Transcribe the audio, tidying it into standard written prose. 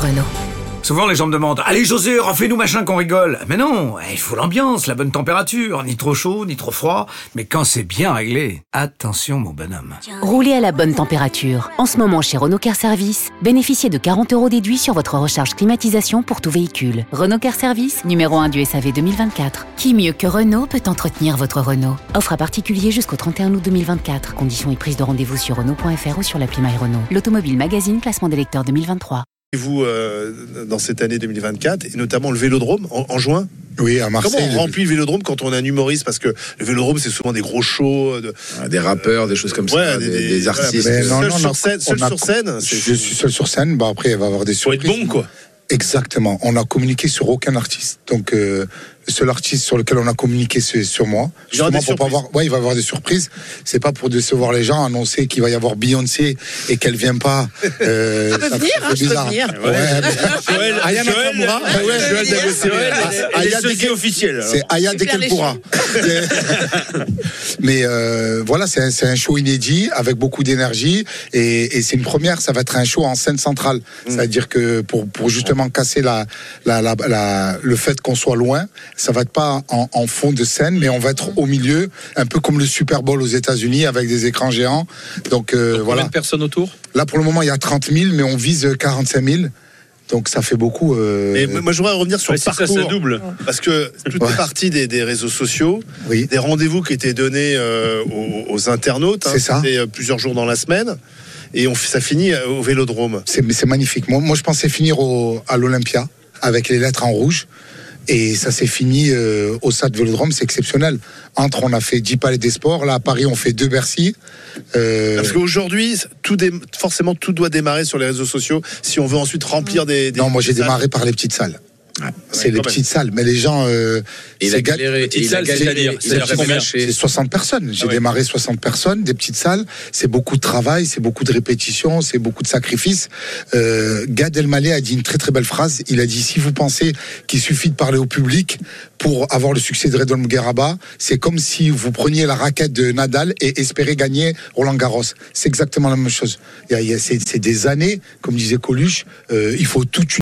Renault. Souvent les gens me demandent « Allez José, refais-nous machin qu'on rigole !» Mais non, il faut l'ambiance, la bonne température, ni trop chaud, ni trop froid. Mais quand c'est bien réglé, attention mon bonhomme. Roulez à la bonne température. En ce moment chez Renault Car Service, bénéficiez de 40 € déduits sur votre recharge climatisation pour tout véhicule. Renault Car Service, numéro 1 du SAV 2024. Qui mieux que Renault peut entretenir votre Renault? Offre à particulier jusqu'au 31 août 2024. Conditions et prise de rendez-vous sur Renault.fr ou sur l'appli My Renault. L'Automobile Magazine, classement des lecteurs 2023. Et vous, dans cette année 2024, et notamment le Vélodrome en juin? Oui, à Marseille. Comment on remplit le Vélodrome quand on est un humoriste? Parce que le Vélodrome, c'est souvent des gros shows. Des rappeurs, des choses comme ça, des artistes. Seul sur scène. Je suis seul sur scène. Bah après, il va y avoir des surprises. Faut être bon, quoi. Exactement. On n'a communiqué sur aucun artiste. Donc, le seul artiste sur lequel on a communiqué, c'est sur moi. Justement, pour pas avoir, il va y avoir des surprises. C'est pas pour décevoir les gens, annoncer qu'il va y avoir Beyoncé et qu'elle vient pas. Je peux venir. Joël Aya officiel. C'est Aya dès qu'elle pourra. Mais voilà, c'est un show inédit avec beaucoup d'énergie et c'est une première. Ça va être un show en scène centrale. C'est-à-dire que pour justement casser le fait qu'on soit loin. Ça va être pas en fond de scène, mais on va être au milieu, un peu comme le Super Bowl aux États-Unis avec des écrans géants. Donc voilà. Combien de personnes autour? Là, pour le moment, il y a 30 000, mais on vise 45 000. Donc ça fait beaucoup. Et moi, je voudrais revenir sur le parcours. Ça double. Parce que tout est parti des réseaux sociaux, des rendez-vous qui étaient donnés aux internautes. C'est ça. C'était plusieurs jours dans la semaine. Et ça finit au Vélodrome. C'est magnifique. Moi, je pensais finir à l'Olympia avec les lettres en rouge. Et ça s'est fini au Stade Vélodrome, c'est exceptionnel. On a fait 10 palais des sports. Là, à Paris, on fait 2 Bercy. Parce qu'aujourd'hui, forcément, tout doit démarrer sur les réseaux sociaux si on veut ensuite remplir des Non, moi, j'ai démarré par les petites salles. C'est les petites salles, mais les gens. C'est 60 personnes. J'ai démarré 60 personnes, des petites salles. C'est beaucoup de travail, c'est beaucoup de répétitions, c'est beaucoup de sacrifices. Gad Elmaleh a dit une très très belle phrase. Il a dit si vous pensez qu'il suffit de parler au public pour avoir le succès de Redon Guerraba, c'est comme si vous preniez la raquette de Nadal et espérez gagner Roland Garros. C'est exactement la même chose. C'est des années, comme disait Coluche. Il faut toute